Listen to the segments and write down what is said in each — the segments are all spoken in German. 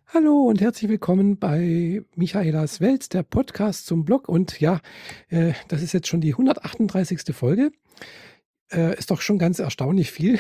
Hallo und herzlich willkommen bei Michaelas Welt, der Podcast zum Blog. Und ja, das ist jetzt schon die 138. Folge. Ist doch schon ganz erstaunlich viel.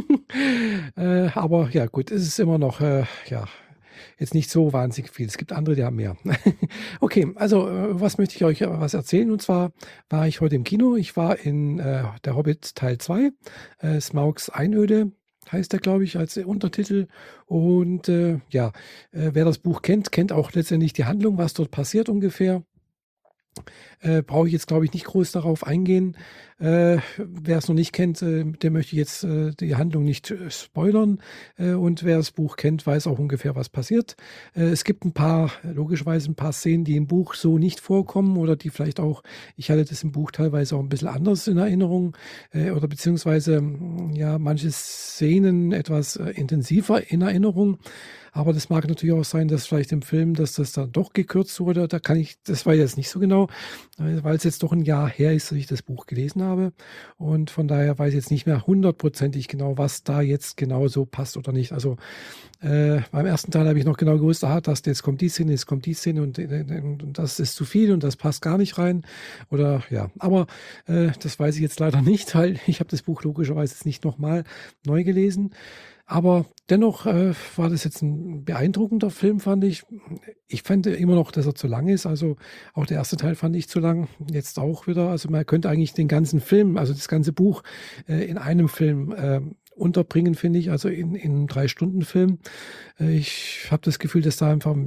Aber ja, gut, es ist immer noch, ja, jetzt nicht so wahnsinnig viel. Es gibt andere, die haben mehr. Okay, also was möchte ich euch was erzählen? Und zwar war ich heute im Kino. Ich war in Der Hobbit Teil 2, Smaugs Einöde heißt er, glaube ich, als Untertitel. Und ja, wer das Buch kennt, kennt auch letztendlich die Handlung, was dort passiert ungefähr. Brauche ich jetzt, glaube ich, nicht groß darauf eingehen. Wer es noch nicht kennt, der möchte jetzt die Handlung nicht spoilern. Und wer das Buch kennt, weiß auch ungefähr, was passiert. Es gibt logischerweise ein paar Szenen, die im Buch so nicht vorkommen oder die vielleicht auch, ich hatte das im Buch teilweise auch ein bisschen anders in Erinnerung oder beziehungsweise ja, manche Szenen etwas intensiver in Erinnerung. Aber das mag natürlich auch sein, dass vielleicht im Film, dass das dann doch gekürzt wurde. Das war jetzt nicht so genau, weil es jetzt doch ein Jahr her ist, dass ich das Buch gelesen habe. Und von daher weiß ich jetzt nicht mehr hundertprozentig genau, was da jetzt genau so passt oder nicht. Also beim ersten Teil habe ich noch genau gewusst, jetzt kommt die Szene, jetzt kommt die Szene und das ist zu viel und das passt gar nicht rein. Oder ja, aber das weiß ich jetzt leider nicht, weil ich habe das Buch logischerweise jetzt nicht nochmal neu gelesen. Aber dennoch war das jetzt ein beeindruckender Film, fand ich. Ich fand immer noch, dass er zu lang ist. Also auch der erste Teil fand ich zu lang. Jetzt auch wieder. Also man könnte eigentlich den ganzen Film, also das ganze Buch in einem Film unterbringen, finde ich. Also in einem 3-Stunden-Film. Ich habe das Gefühl, dass da einfach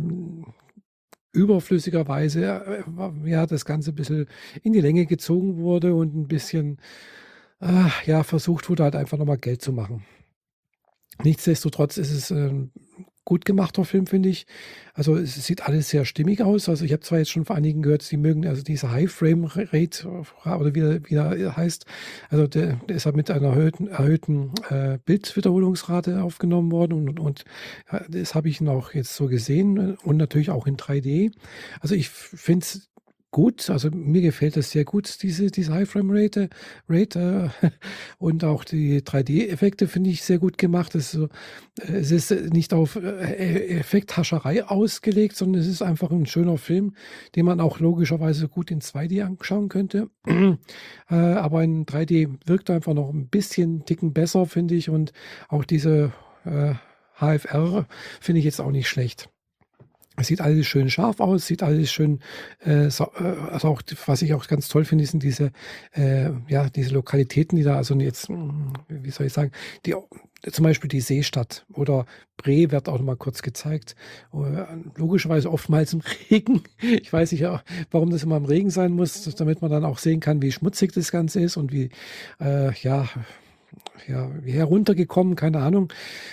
überflüssigerweise ja, das Ganze ein bisschen in die Länge gezogen wurde und ein bisschen ja, versucht wurde, halt einfach nochmal Geld zu machen. Nichtsdestotrotz ist es gut gemachter Film, finde ich. Also es sieht alles sehr stimmig aus. Also ich habe zwar jetzt schon von einigen gehört, sie mögen also diese High Frame Rate oder wie er heißt. Also der ist halt mit einer erhöhten Bildwiederholungsrate aufgenommen worden und das habe ich auch jetzt so gesehen und natürlich auch in 3D. Also ich finde es gut, also mir gefällt das sehr gut, diese Rate und auch die 3D-Effekte finde ich sehr gut gemacht. Es ist nicht auf Effekthascherei ausgelegt, sondern es ist einfach ein schöner Film, den man auch logischerweise gut in 2D anschauen könnte. Aber in 3D wirkt er einfach noch ein bisschen Ticken besser, finde ich. Und auch diese HFR finde ich jetzt auch nicht schlecht. Es sieht alles schön scharf aus, sieht alles schön, also auch, was ich auch ganz toll finde, sind ja, diese Lokalitäten, die da, also jetzt, wie soll ich sagen, zum Beispiel die Seestadt oder Bre wird auch noch mal kurz gezeigt. Logischerweise oftmals im Regen. Ich weiß nicht, warum das immer im Regen sein muss, damit man dann auch sehen kann, wie schmutzig das Ganze ist und ja, ja, wie heruntergekommen, keine Ahnung.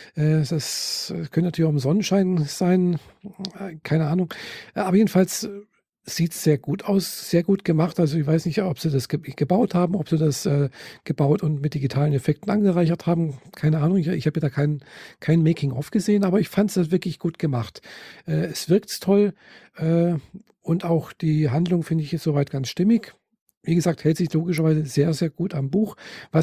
Das könnte natürlich auch im Sonnenschein sein, keine Ahnung. Aber jedenfalls sieht es sehr gut aus, sehr gut gemacht. Also ich weiß nicht, ob sie das gebaut haben, ob sie das gebaut und mit digitalen Effekten angereichert haben. Keine Ahnung. Ich habe ja da kein Making-of gesehen, aber ich fand es wirklich gut gemacht. Es wirkt toll und auch die Handlung finde ich jetzt soweit ganz stimmig. Wie gesagt, hält sich logischerweise sehr, sehr gut am Buch.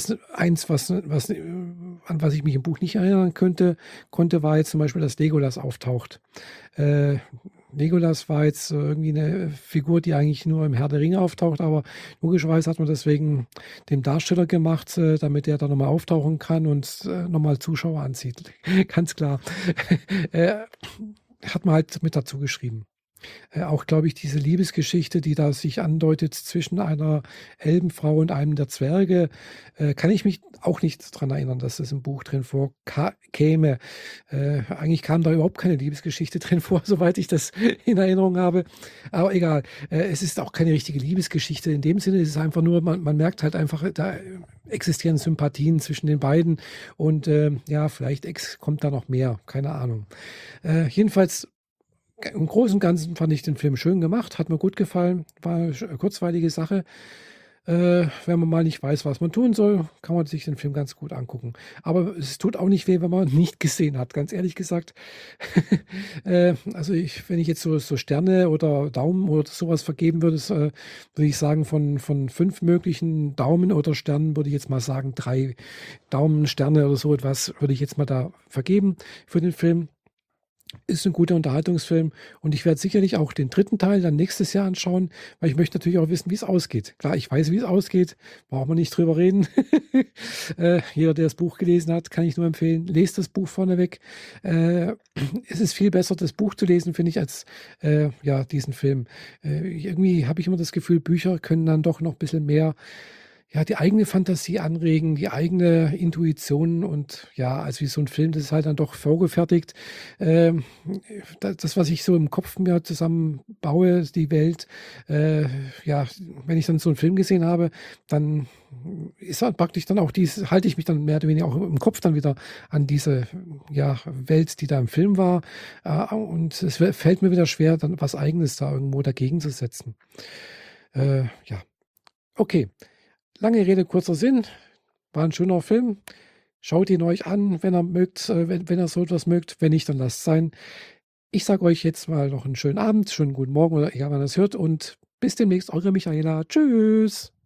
An was ich mich im Buch nicht erinnern konnte, war jetzt zum Beispiel, dass Legolas auftaucht. Äh, Legolas war jetzt irgendwie eine Figur, die eigentlich nur im Herr der Ringe auftaucht, aber logischerweise hat man das wegen dem Darsteller gemacht, damit er da nochmal auftauchen kann und nochmal Zuschauer anzieht. Ganz klar. äh, Hat man halt mit dazu geschrieben. Auch, glaube ich, diese Liebesgeschichte, die da sich andeutet zwischen einer Elbenfrau und einem der Zwerge, kann ich mich auch nicht dran erinnern, dass das im Buch drin vorkäme. Eigentlich kam da überhaupt keine Liebesgeschichte drin vor, soweit ich das in Erinnerung habe. Aber egal, es ist auch keine richtige Liebesgeschichte in dem Sinne. Es ist einfach nur, man merkt halt einfach, da existieren Sympathien zwischen den beiden und ja, vielleicht kommt da noch mehr, keine Ahnung. Jedenfalls im Großen und Ganzen fand ich den Film schön gemacht, hat mir gut gefallen, war eine kurzweilige Sache. Wenn man mal nicht weiß, was man tun soll, kann man sich den Film ganz gut angucken. Aber es tut auch nicht weh, wenn man ihn nicht gesehen hat, ganz ehrlich gesagt. Also wenn ich jetzt so Sterne oder Daumen oder sowas vergeben würde, würde ich sagen, von 5 möglichen Daumen oder Sternen würde ich jetzt mal sagen, 3 Daumen, Sterne oder so etwas würde ich jetzt mal da vergeben für den Film. Ist ein guter Unterhaltungsfilm und ich werde sicherlich auch den dritten Teil dann nächstes Jahr anschauen, weil ich möchte natürlich auch wissen, wie es ausgeht. Klar, ich weiß, wie es ausgeht, braucht man nicht drüber reden. Jeder, der das Buch gelesen hat, kann ich nur empfehlen, lest das Buch vorneweg. Äh, Es ist viel besser, das Buch zu lesen, finde ich, als, ja, diesen Film. Irgendwie habe ich immer das Gefühl, Bücher können dann doch noch ein bisschen mehr, ja, die eigene Fantasie anregen, die eigene Intuition und ja, also wie so ein Film, das ist halt dann doch vorgefertigt. Ähm, das, was ich so im Kopf mir zusammenbaue, die Welt, äh, ja, wenn ich dann so einen Film gesehen habe, dann ist halt praktisch dann auch dies halte ich mich dann mehr oder weniger auch im Kopf dann wieder an diese, ja, Welt, die da im Film war, und es fällt mir wieder schwer, dann was Eigenes da irgendwo dagegen zu setzen. Ja, okay. Lange Rede, kurzer Sinn. War ein schöner Film. Schaut ihn euch an, wenn ihr mögt, wenn ihr so etwas mögt. Wenn nicht, dann lasst sein. Ich sage euch jetzt mal noch einen schönen Abend, schönen guten Morgen oder egal wann ihr es hört und bis demnächst, eure Michaela. Tschüss.